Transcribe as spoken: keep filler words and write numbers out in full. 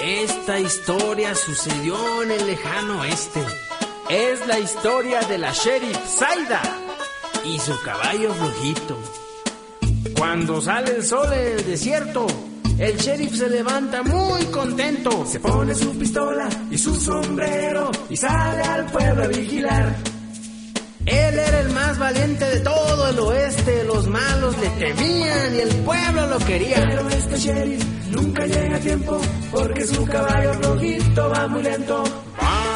Esta historia sucedió en el lejano oeste. Es la historia de la sheriff Zaida y su caballo flojito. Cuando sale el sol en el desierto, el sheriff se levanta muy contento. Se pone su pistola y su sombrero y sale al pueblo a vigilar. Él era el más valiente de todo el oeste. Los malos le temían y el pueblo lo quería. Pero este sheriff nunca llega a tiempo porque su caballo rojito va muy lento.